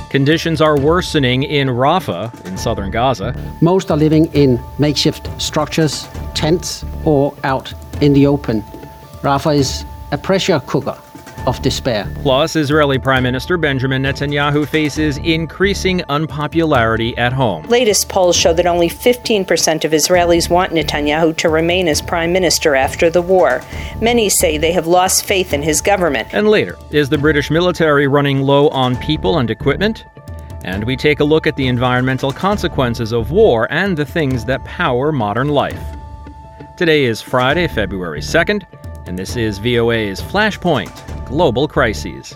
Conditions are worsening in Rafah, in southern Gaza. Most are living in makeshift structures, tents, or out in the open. Rafah is a pressure cooker of despair. Plus, Israeli Prime Minister Benjamin Netanyahu faces increasing unpopularity at home. Latest polls show that only 15% of Israelis want Netanyahu to remain as prime minister after the war. Many say they have lost faith in his government. And later, is the British military running low on people and equipment? And we take a look at the environmental consequences of war and the things that power modern life. Today is Friday, February 2nd, and this is VOA's Flashpoint Global Crises.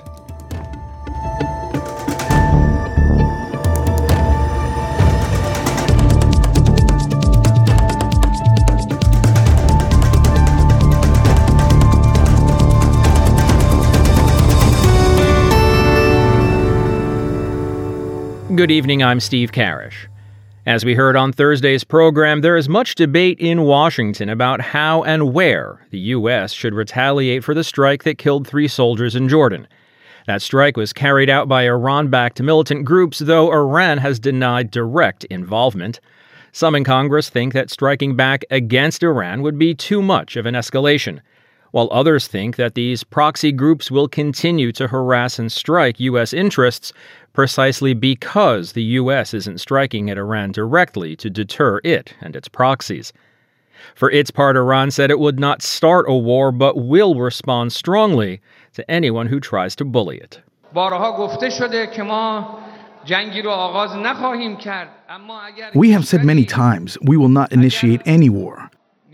Good evening, I'm Steve Karish. As we heard on Thursday's program, there is much debate in Washington about how and where the U.S. should retaliate for the strike that killed 3 soldiers in Jordan. That strike was carried out by Iran-backed militant groups, though Iran has denied direct involvement. Some in Congress think that striking back against Iran would be too much of an escalation, while others think that these proxy groups will continue to harass and strike U.S. interests precisely because the U.S. isn't striking at Iran directly to deter it and its proxies. For its part, Iran said it would not start a war but will respond strongly to anyone who tries to bully it. We have said many times we will not initiate any war.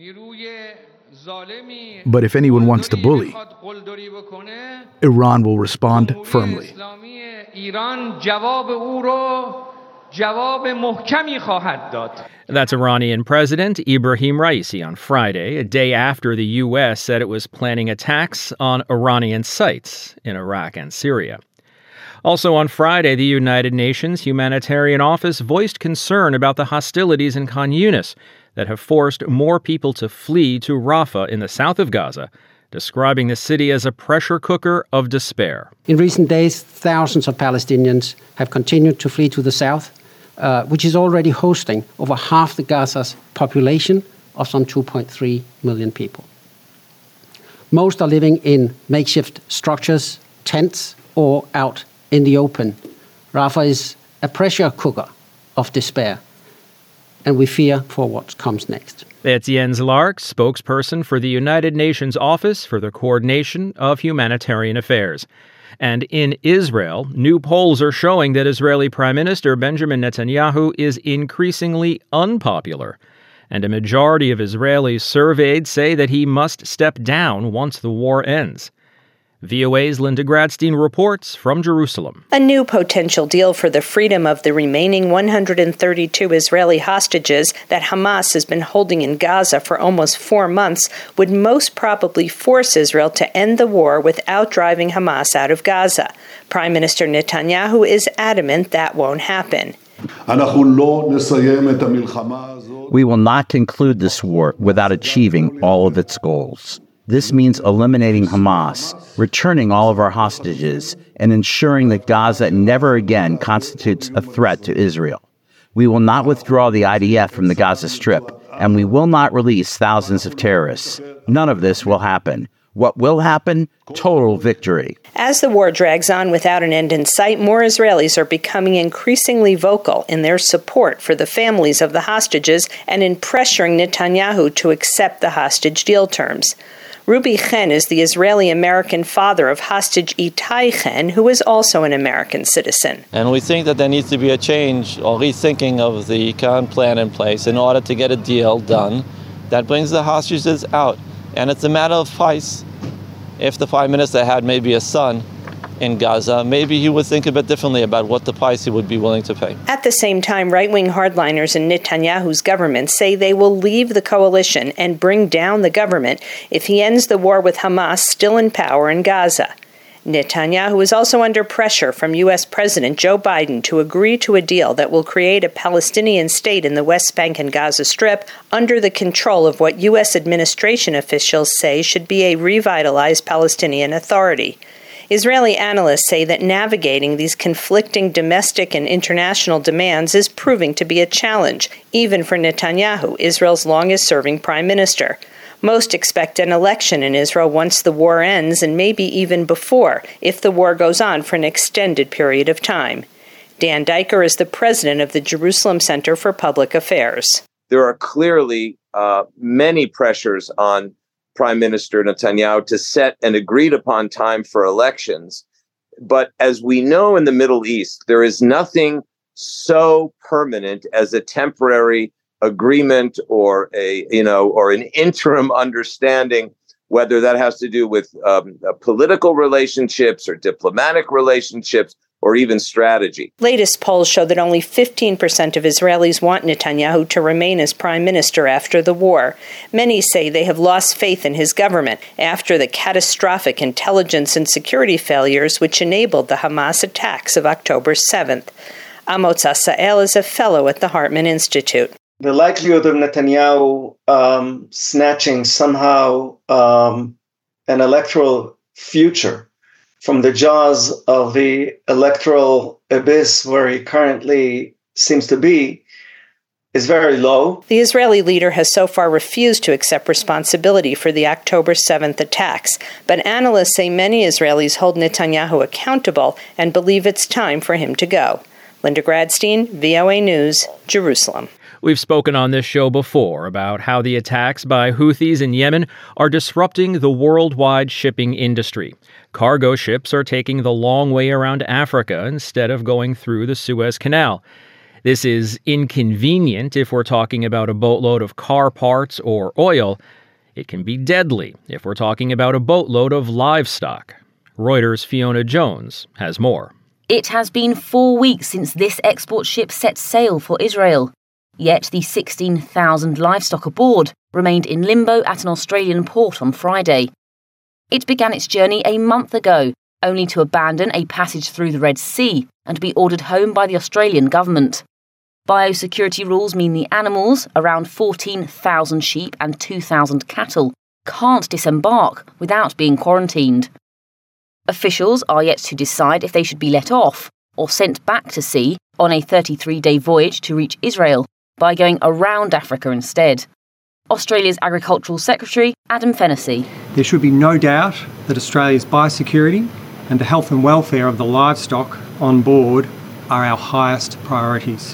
But if anyone wants to bully, Iran will respond firmly. That's Iranian President Ibrahim Raisi on Friday, a day after the U.S. said it was planning attacks on Iranian sites in Iraq and Syria. Also on Friday, the United Nations Humanitarian Office voiced concern about the hostilities in Khan Yunis that have forced more people to flee to Rafah in the south of Gaza, describing the city as a pressure cooker of despair. In recent days, thousands of Palestinians have continued to flee to the south, which is already hosting over half the Gaza's population of some 2.3 million people. Most are living in makeshift structures, tents, or out in the open. Rafah is a pressure cooker of despair, and we fear for what comes next. That's Jens Lark, spokesperson for the United Nations Office for the Coordination of Humanitarian Affairs. And in Israel, new polls are showing that Israeli Prime Minister Benjamin Netanyahu is increasingly unpopular. And a majority of Israelis surveyed say that he must step down once the war ends. VOA's Linda Gradstein reports from Jerusalem. A new potential deal for the freedom of the remaining 132 Israeli hostages that Hamas has been holding in Gaza for almost 4 months would most probably force Israel to end the war without driving Hamas out of Gaza. Prime Minister Netanyahu is adamant that won't happen. We will not conclude this war without achieving all of its goals. This means eliminating Hamas, returning all of our hostages, and ensuring that Gaza never again constitutes a threat to Israel. We will not withdraw the IDF from the Gaza Strip, and we will not release thousands of terrorists. None of this will happen. What will happen? Total victory. As the war drags on without an end in sight, more Israelis are becoming increasingly vocal in their support for the families of the hostages and in pressuring Netanyahu to accept the hostage deal terms. Ruby Chen is the Israeli-American father of hostage Itai Chen, who is also an American citizen. And we think that there needs to be a change or rethinking of the current plan in place in order to get a deal done that brings the hostages out. And it's a matter of price. If the prime minister had maybe a son in Gaza, maybe he would think a bit differently about what the price he would be willing to pay. At the same time, right-wing hardliners in Netanyahu's government say they will leave the coalition and bring down the government if he ends the war with Hamas still in power in Gaza. Netanyahu is also under pressure from U.S. President Joe Biden to agree to a deal that will create a Palestinian state in the West Bank and Gaza Strip under the control of what U.S. administration officials say should be a revitalized Palestinian Authority. Israeli analysts say that navigating these conflicting domestic and international demands is proving to be a challenge, even for Netanyahu, Israel's longest-serving prime minister. Most expect an election in Israel once the war ends, and maybe even before, if the war goes on for an extended period of time. Dan Diker is the president of the Jerusalem Center for Public Affairs. There are clearly many pressures on Prime Minister Netanyahu to set an agreed-upon time for elections. But as we know in the Middle East, there is nothing so permanent as a temporary agreement or an interim understanding, whether that has to do with political relationships or diplomatic relationships or even strategy. Latest polls show that only 15% of Israelis want Netanyahu to remain as prime minister after the war. Many say they have lost faith in his government after the catastrophic intelligence and security failures which enabled the Hamas attacks of October 7th. Amos Asael is a fellow at the Hartman Institute. The likelihood of Netanyahu snatching somehow an electoral future from the jaws of the electoral abyss where he currently seems to be is very low. The Israeli leader has so far refused to accept responsibility for the October 7th attacks, but analysts say many Israelis hold Netanyahu accountable and believe it's time for him to go. Linda Gradstein, VOA News, Jerusalem. We've spoken on this show before about how the attacks by Houthis in Yemen are disrupting the worldwide shipping industry. Cargo ships are taking the long way around Africa instead of going through the Suez Canal. This is inconvenient if we're talking about a boatload of car parts or oil. It can be deadly if we're talking about a boatload of livestock. Reuters' Fiona Jones has more. It has been 4 weeks since this export ship set sail for Israel. Yet the 16,000 livestock aboard remained in limbo at an Australian port on Friday. It began its journey a month ago, only to abandon a passage through the Red Sea and be ordered home by the Australian government. Biosecurity rules mean the animals, around 14,000 sheep and 2,000 cattle, can't disembark without being quarantined. Officials are yet to decide if they should be let off or sent back to sea on a 33-day voyage to reach Israel by going around Africa instead. Australia's Agricultural Secretary, Adam Fennessy. There should be no doubt that Australia's biosecurity and the health and welfare of the livestock on board are our highest priorities.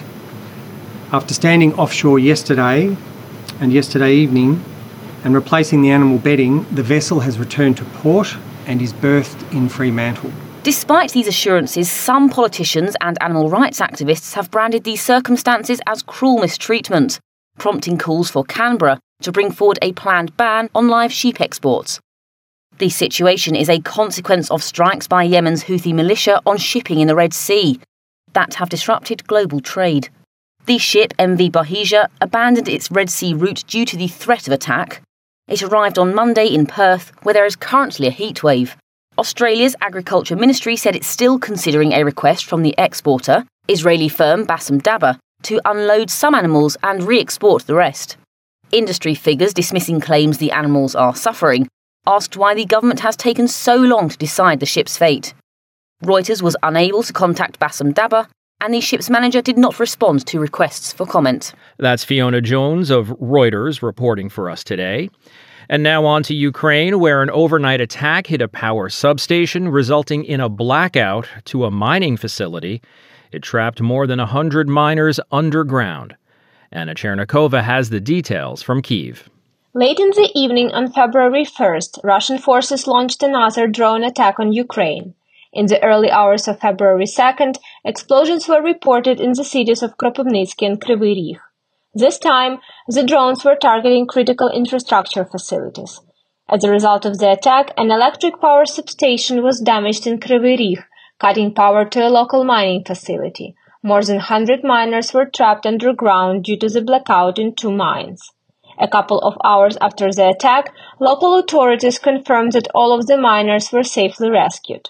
After standing offshore yesterday and yesterday evening and replacing the animal bedding, the vessel has returned to port and is berthed in Fremantle. Despite these assurances, some politicians and animal rights activists have branded these circumstances as cruel mistreatment, prompting calls for Canberra to bring forward a planned ban on live sheep exports. The situation is a consequence of strikes by Yemen's Houthi militia on shipping in the Red Sea that have disrupted global trade. The ship MV Bahija abandoned its Red Sea route due to the threat of attack. It arrived on Monday in Perth, where there is currently a heatwave. Australia's Agriculture Ministry said it's still considering a request from the exporter, Israeli firm Bassam Dabba, to unload some animals and re-export the rest. Industry figures dismissing claims the animals are suffering asked why the government has taken so long to decide the ship's fate. Reuters was unable to contact Bassam Dabba, and the ship's manager did not respond to requests for comment. That's Fiona Jones of Reuters reporting for us today. And now on to Ukraine, where an overnight attack hit a power substation, resulting in a blackout to a mining facility. It trapped more than 100 miners underground. Anna Chernikova has the details from Kyiv. Late in the evening on February 1st, Russian forces launched another drone attack on Ukraine. In the early hours of February 2nd, explosions were reported in the cities of Kropyvnytsk and Kryvyi Rih. This time, the drones were targeting critical infrastructure facilities. As a result of the attack, an electric power substation was damaged in Kryvyi Rih, cutting power to a local mining facility. More than 100 miners were trapped underground due to the blackout in 2 mines. A couple of hours after the attack, local authorities confirmed that all of the miners were safely rescued.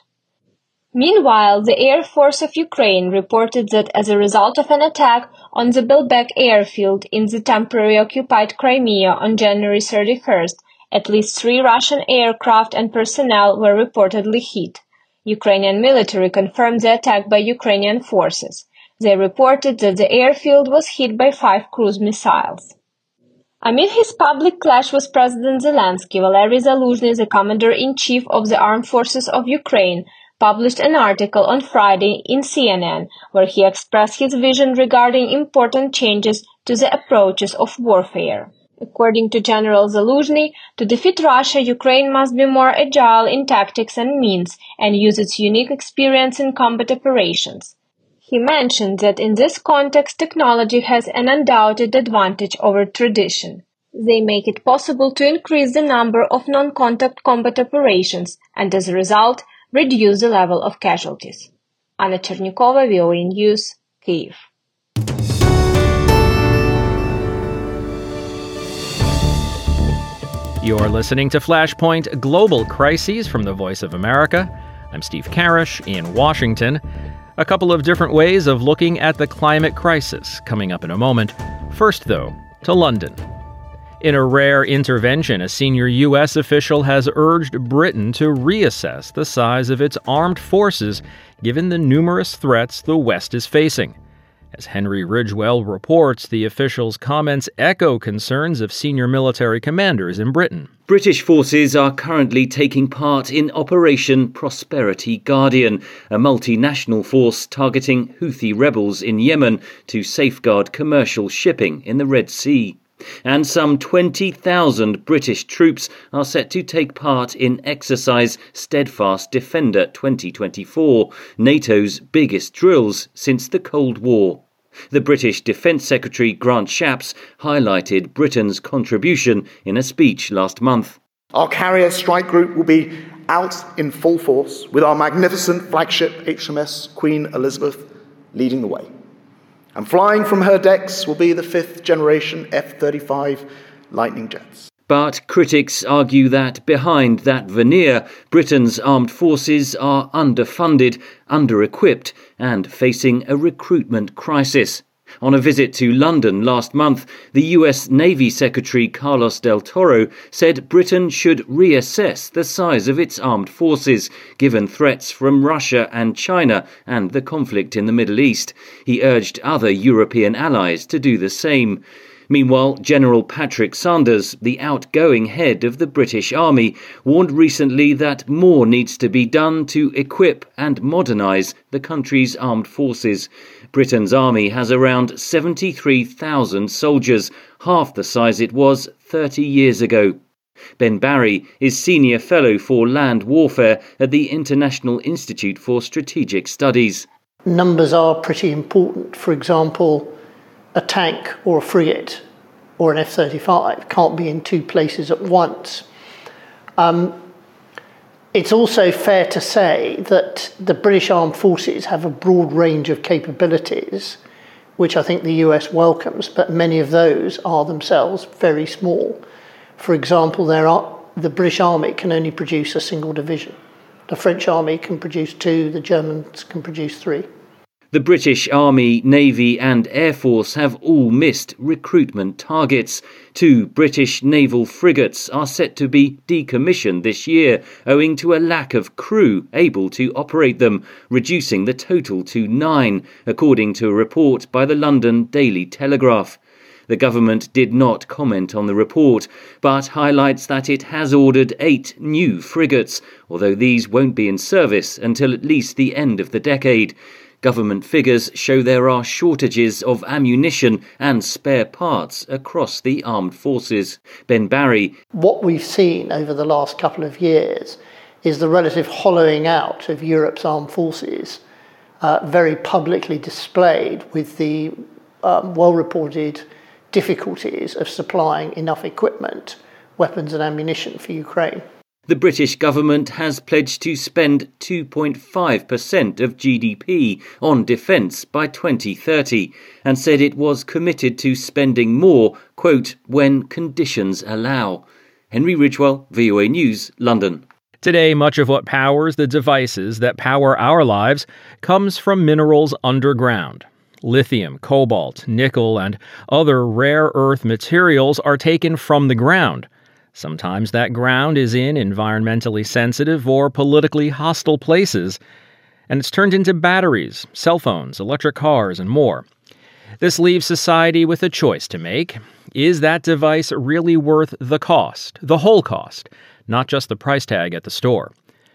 Meanwhile, the Air Force of Ukraine reported that as a result of an attack on the Belbek airfield in the temporarily occupied Crimea on January 31st, at least 3 Russian aircraft and personnel were reportedly hit. Ukrainian military confirmed the attack by Ukrainian forces. They reported that the airfield was hit by 5 cruise missiles. Amid his public clash with President Zelensky, Valery Zaluzhny, the commander-in-chief of the armed forces of Ukraine, published an article on Friday in CNN where he expressed his vision regarding important changes to the approaches of warfare. According to General Zaluzhny, to defeat Russia, Ukraine must be more agile in tactics and means and use its unique experience in combat operations. He mentioned that in this context, technology has an undoubted advantage over tradition. They make it possible to increase the number of non-contact combat operations and, as a result, reduce the level of casualties. Anna Chernikova, VOA News, Kyiv. You're listening to Flashpoint Global Crises from the Voice of America. I'm Steve Karish in Washington. A couple of different ways of looking at the climate crisis coming up in a moment. First, though, to London. In a rare intervention, a senior U.S. official has urged Britain to reassess the size of its armed forces given the numerous threats the West is facing. As Henry Ridgwell reports, the official's comments echo concerns of senior military commanders in Britain. British forces are currently taking part in Operation Prosperity Guardian, a multinational force targeting Houthi rebels in Yemen to safeguard commercial shipping in the Red Sea. And some 20,000 British troops are set to take part in Exercise Steadfast Defender 2024, NATO's biggest drills since the Cold War. The British Defence Secretary Grant Shapps highlighted Britain's contribution in a speech last month. Our carrier strike group will be out in full force with our magnificent flagship HMS Queen Elizabeth leading the way. And flying from her decks will be the 5th generation F-35 Lightning jets. But critics argue that behind that veneer, Britain's armed forces are underfunded, under-equipped, and facing a recruitment crisis. On a visit to London last month, the US Navy Secretary Carlos Del Toro said Britain should reassess the size of its armed forces, given threats from Russia and China and the conflict in the Middle East. He urged other European allies to do the same. Meanwhile, General Patrick Sanders, the outgoing head of the British Army, warned recently that more needs to be done to equip and modernise the country's armed forces. Britain's army has around 73,000 soldiers, half the size it was 30 years ago. Ben Barry is Senior Fellow for Land Warfare at the International Institute for Strategic Studies. Numbers are pretty important. For example, a tank or a frigate or an F-35 can't be in two places at once. It's also fair to say that the British Armed Forces have a broad range of capabilities, which I think the US welcomes, but many of those are themselves very small. For example, the British Army can only produce a single division. The French Army can produce 2, the Germans can produce 3. The British Army, Navy and Air Force have all missed recruitment targets. 2 British naval frigates are set to be decommissioned this year, owing to a lack of crew able to operate them, reducing the total to 9, according to a report by the London Daily Telegraph. The government did not comment on the report, but highlights that it has ordered 8 new frigates, although these won't be in service until at least the end of the decade. Government figures show there are shortages of ammunition and spare parts across the armed forces. Ben Barry. What we've seen over the last couple of years is the relative hollowing out of Europe's armed forces, very publicly displayed with the well-reported difficulties of supplying enough equipment, weapons and ammunition for Ukraine. The British government has pledged to spend 2.5% of GDP on defence by 2030 and said it was committed to spending more, quote, when conditions allow. Henry Ridgwell, VOA News, London. Today, much of what powers the devices that power our lives comes from minerals underground. Lithium, cobalt, nickel, and other rare earth materials are taken from the ground. Sometimes that ground is in environmentally sensitive or politically hostile places, and it's turned into batteries, cell phones, electric cars, and more. This leaves society with a choice to make. Is that device really worth the cost, the whole cost, not just the price tag at the store?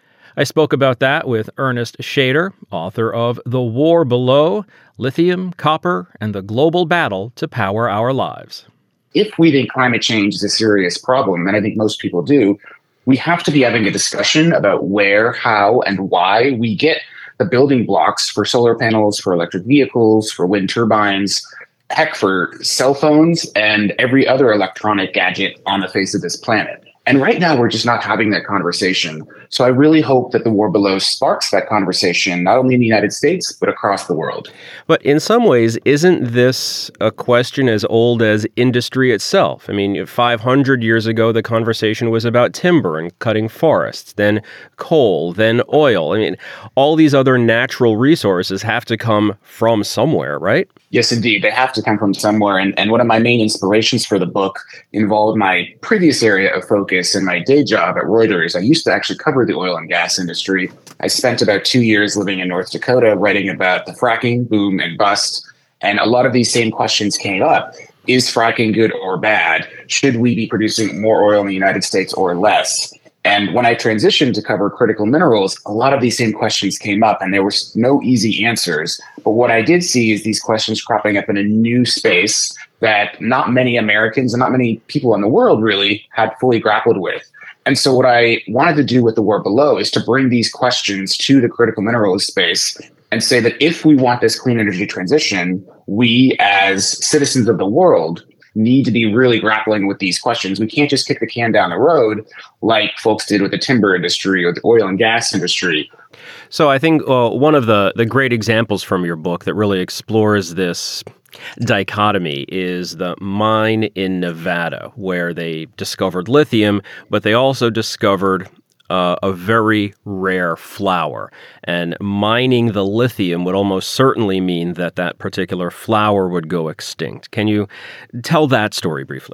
I spoke about that with Ernest Schader, author of The War Below, Lithium, Copper, and the Global Battle to Power Our Lives. If we think climate change is a serious problem, and I think most people do, we have to be having a discussion about where, how, and why we get the building blocks for solar panels, for electric vehicles, for wind turbines, heck, for cell phones and every other electronic gadget on the face of this planet. And right now, we're just not having that conversation. So I really hope that The War Below sparks that conversation, not only in the United States, but across the world. But in some ways, isn't this a question as old as industry itself? I mean, 500 years ago, the conversation was about timber and cutting forests, then coal, then oil. I mean, all these other natural resources have to come from somewhere, right? Yes, indeed. They have to come from somewhere. And one of my main inspirations for the book involved my previous area of focus in my day job at Reuters. I used to actually cover the oil and gas industry. I spent about 2 years living in North Dakota writing about the fracking boom and bust. And a lot of these same questions came up. Is fracking good or bad? Should we be producing more oil in the United States or less? And when I transitioned to cover critical minerals, a lot of these same questions came up and there were no easy answers. But what I did see is these questions cropping up in a new space that not many Americans and not many people in the world really had fully grappled with. And so what I wanted to do with The War Below is to bring these questions to the critical minerals space and say that if we want this clean energy transition, we as citizens of the world need to be really grappling with these questions. We can't just kick the can down the road like folks did with the timber industry or the oil and gas industry. So I think one of the great examples from your book that really explores this dichotomy is the mine in Nevada, where they discovered lithium, but they also discovered a very rare flower. And mining the lithium would almost certainly mean that that particular flower would go extinct. Can you tell that story briefly?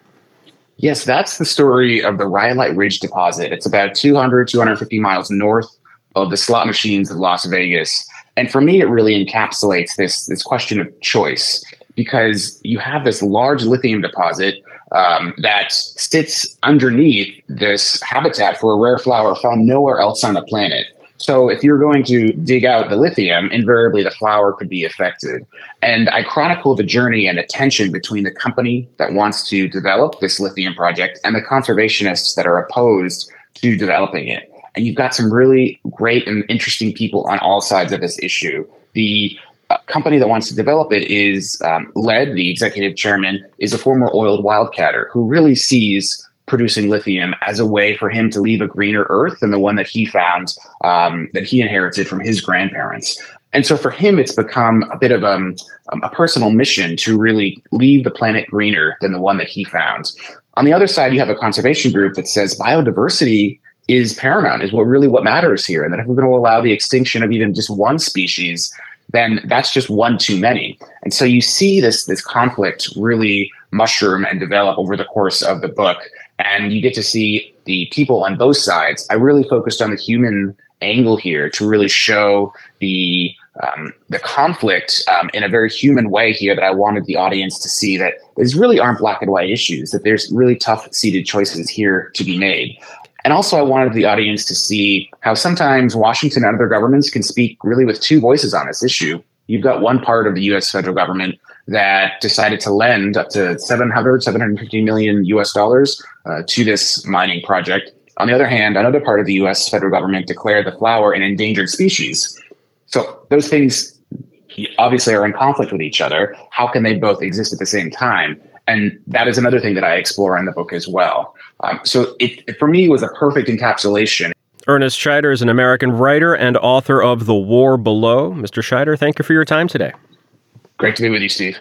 Yes, that's the story of the Rhyolite Ridge deposit. It's about 250 miles north of the slot machines of Las Vegas. And for me, it really encapsulates this question of choice, because you have this large lithium deposit that sits underneath this habitat for a rare flower found nowhere else on the planet. So if you're going to dig out the lithium, invariably the flower could be affected. And I chronicle the journey and the tension between the company that wants to develop this lithium project and the conservationists that are opposed to developing it. And you've got some really great and interesting people on all sides of this issue. The company that wants to develop it is the executive chairman is a former oiled wildcatter who really sees producing lithium as a way for him to leave a greener earth than the one that he found, that he inherited from his grandparents. And so for him, it's become a bit of a personal mission to really leave the planet greener than the one that he found. On the other side, you have a conservation group that says biodiversity is paramount, is what matters here. And that if we're going to allow the extinction of even just one species, then that's just one too many. And so you see this conflict really mushroom and develop over the course of the book. And you get to see the people on both sides. I really focused on the human angle here to really show the conflict in a very human way here, that I wanted the audience to see that these really aren't black and white issues, that there's really tough-seated choices here to be made. And also I wanted the audience to see how sometimes Washington and other governments can speak really with two voices on this issue. You've got one part of the U.S. federal government that decided to lend up to $750 million to this mining project. On the other hand, another part of the U.S. federal government declared the flower an endangered species. So those things obviously are in conflict with each other. How can they both exist at the same time? And that is another thing that I explore in the book as well. So it for me was a perfect encapsulation. Ernest Schader is an American writer and author of The War Below. Mr. Schader, thank you for your time today. Great to be with you, Steve.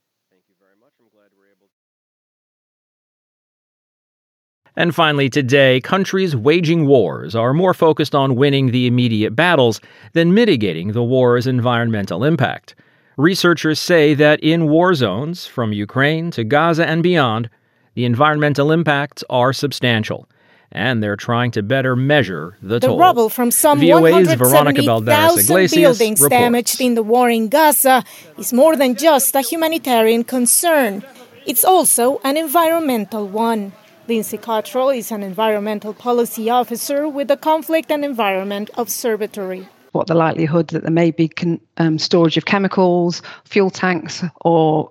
And finally today, countries waging wars are more focused on winning the immediate battles than mitigating the war's environmental impact. Researchers say that in war zones, from Ukraine to Gaza and beyond, The environmental impacts are substantial, and they're trying to better measure the toll. The rubble from some VOA's Veronica Balderas 170,000 buildings reports. damaged in the war in Gaza is more than just a humanitarian concern. It's also an environmental one. Lindsay Cottrell is an environmental policy officer with the Conflict and Environment Observatory. What the likelihood that there may be storage of chemicals, fuel tanks, or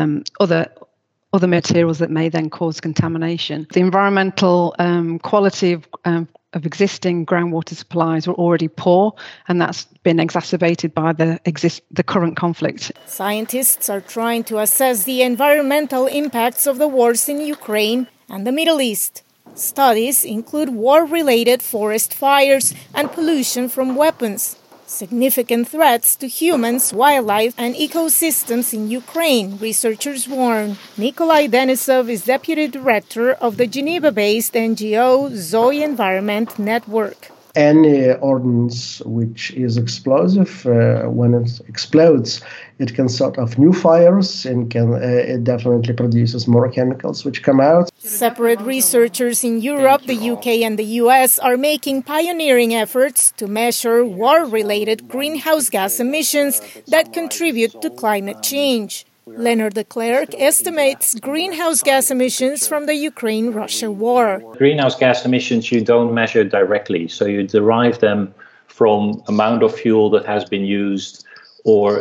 other materials that may then cause contamination. The environmental quality of existing groundwater supplies were already poor, and that's been exacerbated by the current conflict. Scientists are trying to assess the environmental impacts of the wars in Ukraine and the Middle East. Studies include war-related forest fires and pollution from weapons, significant threats to humans, wildlife, and ecosystems in Ukraine, researchers warn. Nikolai Denisov is deputy director of the Geneva-based NGO Zoe Environment Network. Any ordnance which is explosive, when it explodes, it can set off new fires and it definitely produces more chemicals which come out. Separate researchers in Europe, the UK and the US are making pioneering efforts to measure war-related greenhouse gas emissions that contribute to climate change. Leonard de Klerk estimates greenhouse gas emissions from the Ukraine-Russia war. Greenhouse gas emissions you don't measure directly, so you derive them from amount of fuel that has been used or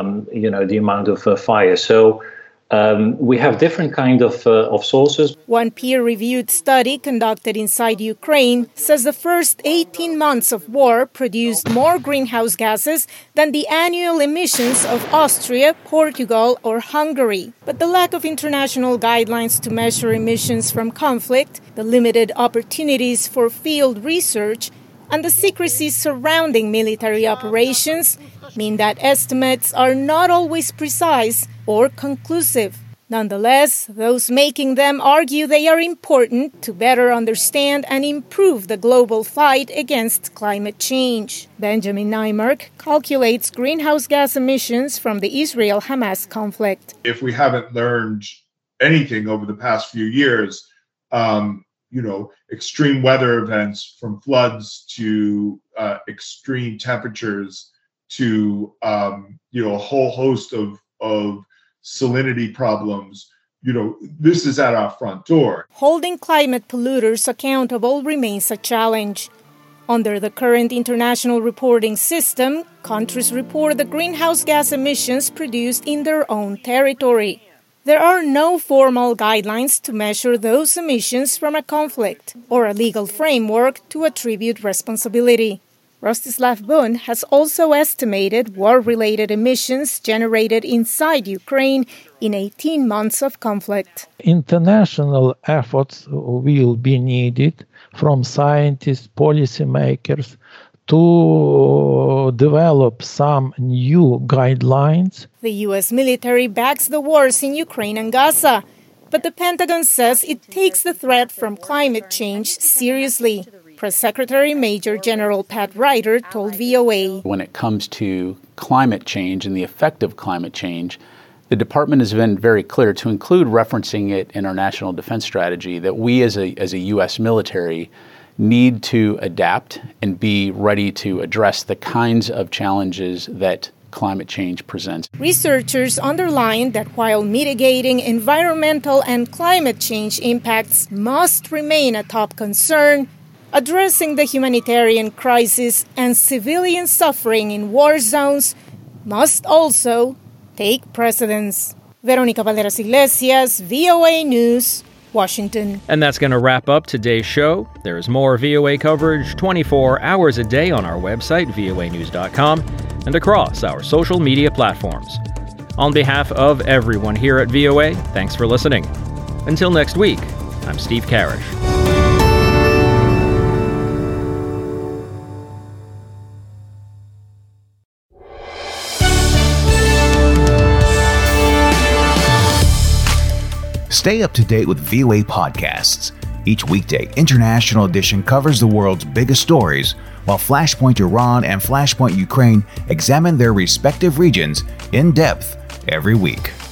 the amount of fire. So we have different kind of sources. One peer-reviewed study conducted inside Ukraine says the first 18 months of war produced more greenhouse gases than the annual emissions of Austria, Portugal, or Hungary. But the lack of international guidelines to measure emissions from conflict, the limited opportunities for field research, and the secrecy surrounding military operations mean that estimates are not always precise or conclusive. Nonetheless, those making them argue they are important to better understand and improve the global fight against climate change. Benjamin Nymark calculates greenhouse gas emissions from the Israel-Hamas conflict. If we haven't learned anything over the past few years, extreme weather events from floods to extreme temperatures to a whole host of salinity problems, this is at our front door. Holding climate polluters accountable remains a challenge. Under the current international reporting system, countries report the greenhouse gas emissions produced in their own territory. There are no formal guidelines to measure those emissions from a conflict or a legal framework to attribute responsibility. Rostislav Bun has also estimated war-related emissions generated inside Ukraine in 18 months of conflict. International efforts will be needed from scientists, policymakers, to develop some new guidelines. The U.S. military backs the wars in Ukraine and Gaza, but the Pentagon says it takes the threat from climate change seriously. Press Secretary Major General Pat Ryder told VOA. When it comes to climate change and the effect of climate change, the department has been very clear to include referencing it in our national defense strategy that we as a U.S. military need to adapt and be ready to address the kinds of challenges that climate change presents. Researchers underline that while mitigating environmental and climate change impacts must remain a top concern, addressing the humanitarian crisis and civilian suffering in war zones must also take precedence. Veronica Balderas Iglesias, VOA News, Washington. And that's going to wrap up today's show. There's more VOA coverage 24 hours a day on our website, voanews.com, and across our social media platforms. On behalf of everyone here at VOA, thanks for listening. Until next week, I'm Steve Karish. Stay up to date with VOA podcasts. Each weekday, International Edition covers the world's biggest stories, while Flashpoint Iran and Flashpoint Ukraine examine their respective regions in depth every week.